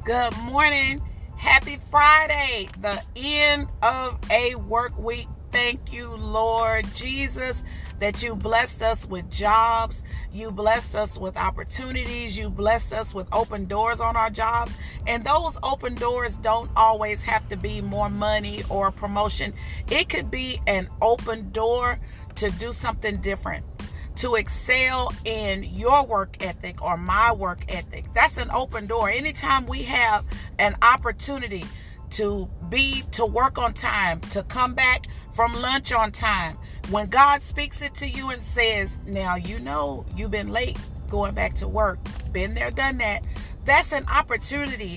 Good morning. Happy Friday, the end of a work week. Thank you, Lord Jesus, that you blessed us with jobs. You blessed us with opportunities. You blessed us with open doors on our jobs. And those open doors don't always have to be more money or promotion. It could be an open door to do something different, to excel in your work ethic or my work ethic. That's an open door. Anytime we have an opportunity to work on time, to come back from lunch on time, when God speaks it to you and says, now you know you've been late going back to work, been there, done that, that's an opportunity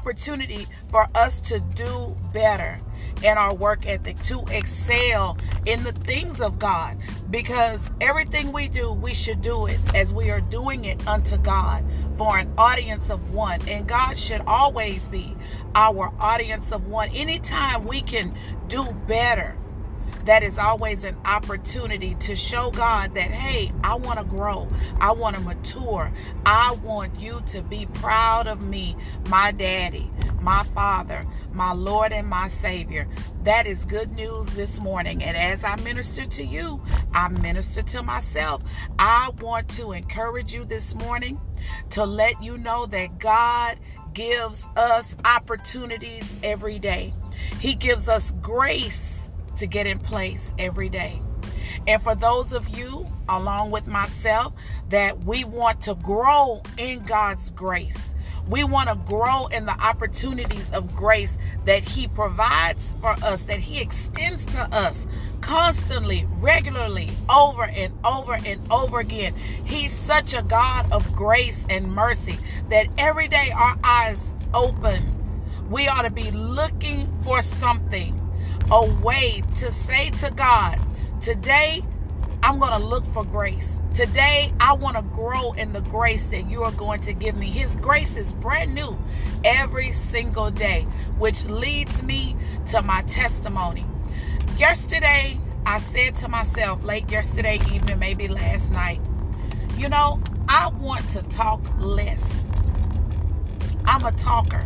for us to do better in our work ethic, to excel in the things of God. Because everything we do, we should do it as we are doing it unto God for an audience of one. And God should always be our audience of one. Anytime we can do better, that is always an opportunity to show God that, hey, I want to grow. I want to mature. I want you to be proud of me, my daddy, my father, my Lord and my Savior. That is good news this morning. And as I minister to you, I minister to myself. I want to encourage you this morning to let you know that God gives us opportunities every day. He gives us grace to get in place every day. And for those of you, along with myself, that we want to grow in God's grace. We want to grow in the opportunities of grace that He provides for us, that He extends to us constantly, regularly, over and over and over again. He's such a God of grace and mercy that every day our eyes open, we ought to be looking for something, a way to say to God, today I'm going to look for grace. Today I want to grow in the grace that you are going to give me. His grace is brand new every single day, which leads me to my testimony. Yesterday, I said to myself, late yesterday evening, maybe last night, you know, I want to talk less. I'm a talker.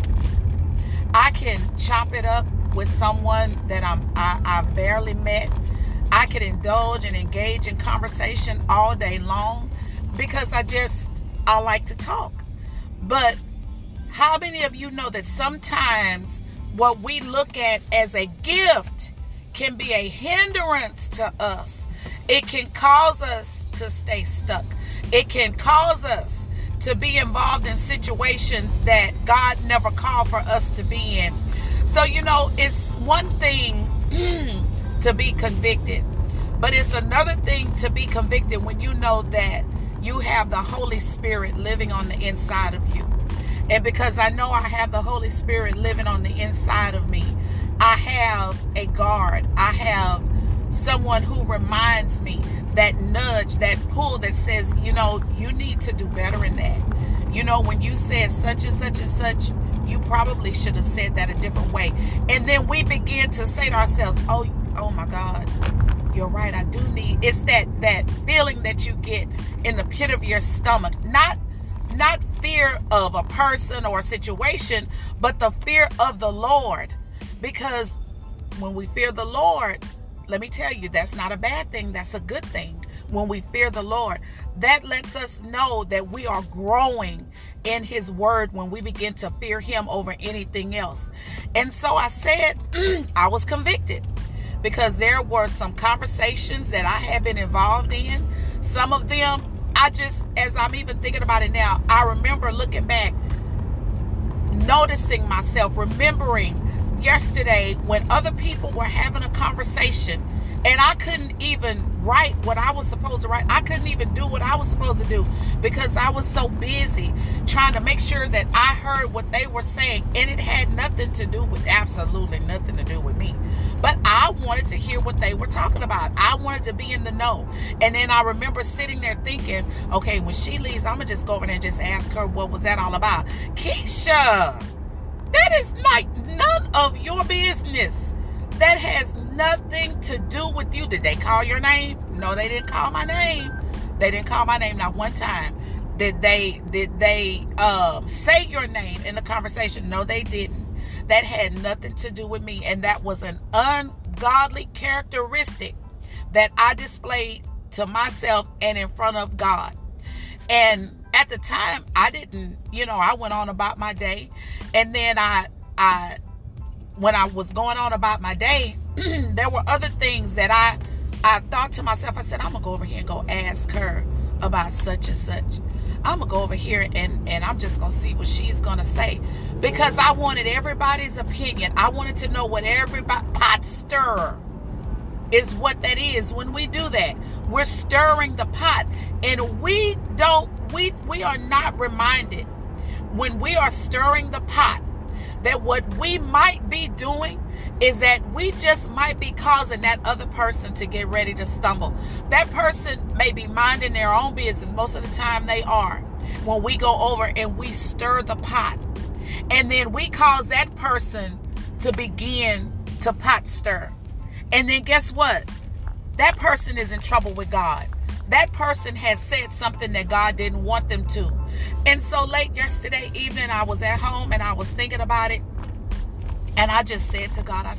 I can chop it up with someone that I've barely met. I could indulge and engage in conversation all day long because I like to talk. But how many of you know that sometimes what we look at as a gift can be a hindrance to us? It can cause us to stay stuck. It can cause us to be involved in situations that God never called for us to be in. So, you know, it's one thing to be convicted, but it's another thing to be convicted when you know that you have the Holy Spirit living on the inside of you. And because I know I have the Holy Spirit living on the inside of me, I have a guard. I have someone who reminds me, that nudge, that pull that says, you know, you need to do better in that. You know, when you said such and such and such, you probably should have said that a different way. And then we begin to say to ourselves, oh my God, you're right. I do need, it's that feeling that you get in the pit of your stomach, not fear of a person or a situation, but the fear of the Lord. Because when we fear the Lord, let me tell you, that's not a bad thing. That's a good thing. When we fear the Lord, that lets us know that we are growing in His word when we begin to fear Him over anything else. And so I said, I was convicted because there were some conversations that I had been involved in. Some of them, as I'm even thinking about it now, I remember looking back, noticing myself, remembering yesterday when other people were having a conversation and I couldn't even write what I was supposed to write. I couldn't even do what I was supposed to do because I was so busy trying to make sure that I heard what they were saying, and it had absolutely nothing to do with me. But I wanted to hear what they were talking about. I wanted to be in the know. And then I remember sitting there thinking, okay, when she leaves, I'm going to just go over there and just ask her, what was that all about? Keisha, that is like none of your business. That has nothing to do with you. Did they call your name? No, they didn't call my name. They didn't call my name not one time. Did they say your name in the conversation? No, they didn't. That had nothing to do with me, and that was an ungodly characteristic that I displayed to myself and in front of God. And at the time, I didn't, I went on about my day. And then when I was going on about my day, there were other things that I thought to myself. I said, I'm going to go over here and go ask her about such and such. I'm going to go over here and I'm just going to see what she's going to say. Because I wanted everybody's opinion. I wanted to know what everybody, pot stirrer is what that is. When we do that, we're stirring the pot. And we are not reminded when we are stirring the pot that what we might be doing is that we just might be causing that other person to get ready to stumble. That person may be minding their own business. Most of the time they are. When we go over and we stir the pot, and then we cause that person to begin to pot stir. And then guess what? That person is in trouble with God. That person has said something that God didn't want them to. And so late yesterday evening, I was at home and I was thinking about it. And I just said to God, I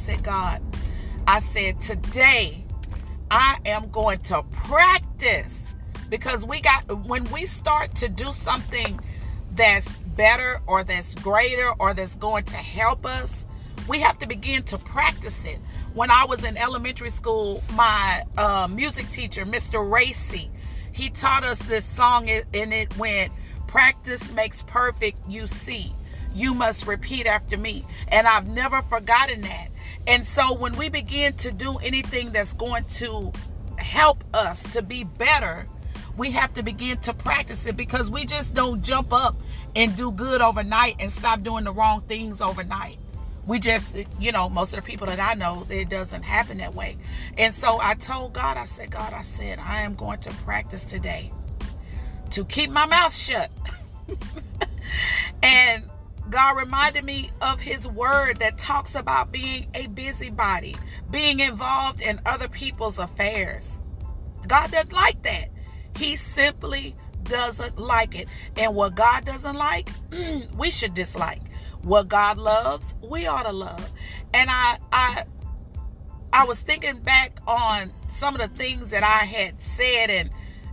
said, today I am going to practice. Because when we start to do something that's better or that's greater or that's going to help us, we have to begin to practice it. When I was in elementary school, my music teacher, Mr. Racy, he taught us this song, and it went, practice makes perfect, you see. You must repeat after me. And I've never forgotten that. And so when we begin to do anything that's going to help us to be better, we have to begin to practice it, because we just don't jump up and do good overnight and stop doing the wrong things overnight. We just, most of the people that I know, it doesn't happen that way. And so I told God, I said, I am going to practice today to keep my mouth shut. And God reminded me of his word that talks about being a busybody, being involved in other people's affairs. God doesn't like that. He simply doesn't like it. And what God doesn't like, we should dislike. What God loves, we ought to love. And I was thinking back on some of the things that I had said, and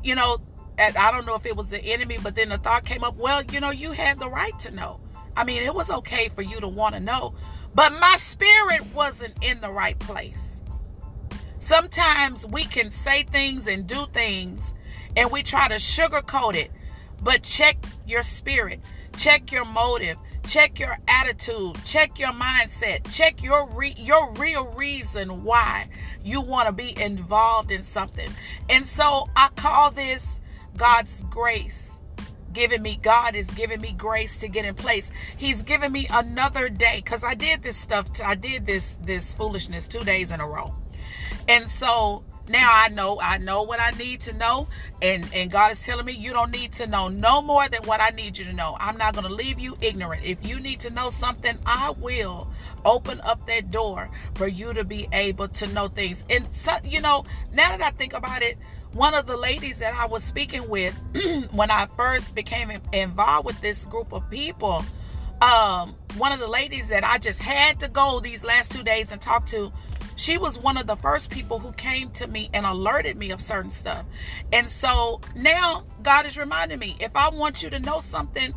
I don't know if it was the enemy, but then the thought came up, well, you had the right to know. I mean, it was okay for you to want to know, but my spirit wasn't in the right place. Sometimes we can say things and do things and we try to sugarcoat it, but check your spirit, check your motive, check your attitude, check your mindset, check your real reason why you want to be involved in something. And so I call this God's grace. God is giving me grace to get in place. He's giving me another day, because I did this stuff. I did this foolishness 2 days in a row. And so now I know what I need to know. And God is telling me, you don't need to know no more than what I need you to know. I'm not going to leave you ignorant. If you need to know something, I will open up that door for you to be able to know things. And so, now that I think about it, one of the ladies that I was speaking with when I first became involved with this group of people, one of the ladies that I just had to go these last 2 days and talk to, she was one of the first people who came to me and alerted me of certain stuff. And so now God is reminding me, if I want you to know something,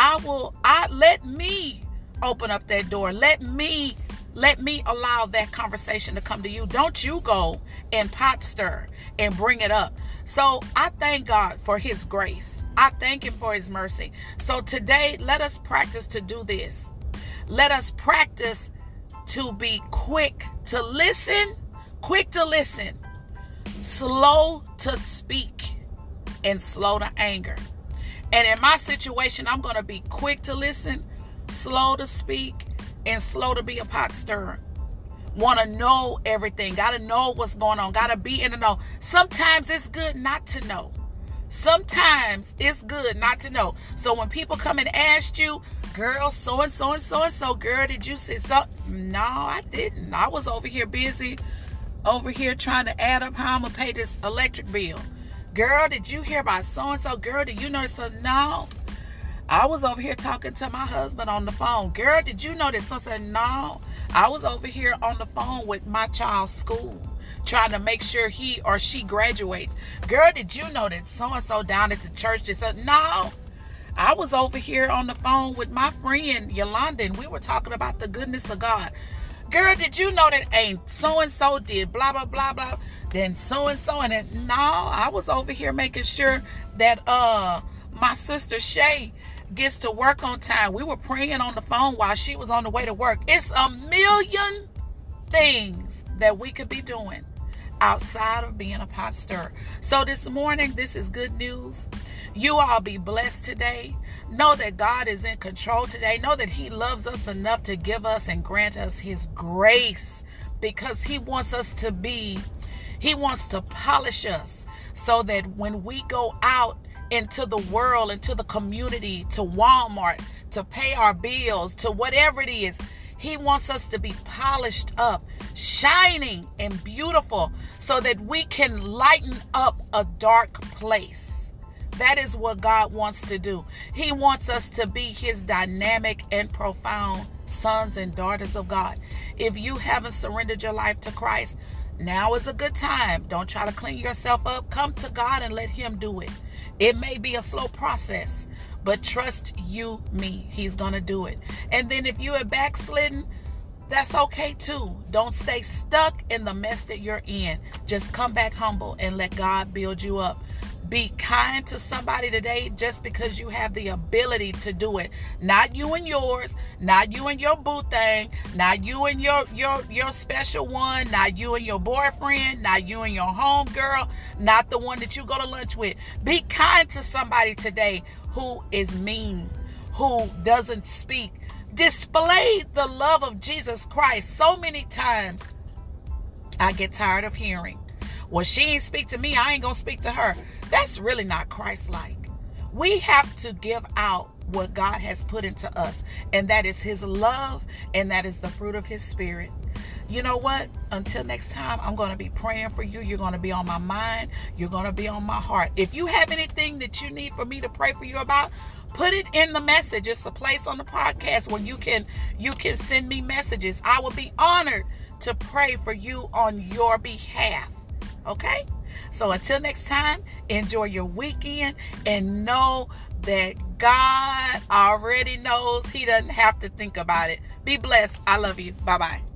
let me open up that door. Let me allow that conversation to come to you. Don't you go and pot stir and bring it up. So I thank God for his grace. I thank him for his mercy. So today, let us practice to do this. Let us practice to be quick to listen, slow to speak, and slow to anger. And in my situation, I'm going to be quick to listen, slow to speak, and slow to be a pot stirrer. Want to know everything. Got to know what's going on. Got to be in the know. Sometimes it's good not to know. Sometimes it's good not to know. So when people come and ask you, girl, so-and-so and so-and-so, girl, did you say something? No, I didn't. I was over here busy, over here trying to add up how I'm going to pay this electric bill. Girl, did you hear about so-and-so? Girl, did you know so? No. I was over here talking to my husband on the phone. Girl, did you know that so-and-so? No. I was over here on the phone with my child's school, trying to make sure he or she graduates. Girl, did you know that so-and-so down at the church just said, no. I was over here on the phone with my friend Yolanda, and we were talking about the goodness of God. Girl, did you know that ain't so-and-so did blah, blah, blah, blah, then so-and-so, and then, no, I was over here making sure that my sister Shay gets to work on time. We were praying on the phone while she was on the way to work. It's a million things that we could be doing outside of being a pot stirrer. So this morning, this is good news. You all be blessed today. Know that God is in control today. Know that he loves us enough to give us and grant us his grace, because he wants us to be, he wants to polish us so that when we go out into the world, into the community, to Walmart, to pay our bills, to whatever it is, he wants us to be polished up, shining and beautiful, so that we can lighten up a dark place. That is what God wants to do. He wants us to be his dynamic and profound sons and daughters of God. If you haven't surrendered your life to Christ, now is a good time. Don't try to clean yourself up. Come to God and let him do it. It may be a slow process, but trust you, me, he's going to do it. And then if you are backslidden, that's okay too. Don't stay stuck in the mess that you're in. Just come back humble and let God build you up. Be kind to somebody today just because you have the ability to do it. Not you and yours, not you and your boo thing, not you and your special one, not you and your boyfriend, not you and your homegirl, not the one that you go to lunch with. Be kind to somebody today who is mean, who doesn't speak. Display the love of Jesus Christ. So many times I get tired of hearing, well, she ain't speak to me, I ain't gonna speak to her. That's really not Christ-like. We have to give out what God has put into us, and that is his love, and that is the fruit of his spirit. You know what? Until next time, I'm going to be praying for you. You're going to be on my mind. You're going to be on my heart. If you have anything that you need for me to pray for you about, put it in the message. It's a place on the podcast where you can send me messages. I will be honored to pray for you on your behalf. Okay? So until next time, enjoy your weekend and know that God already knows. He doesn't have to think about it. Be blessed. I love you. Bye-bye.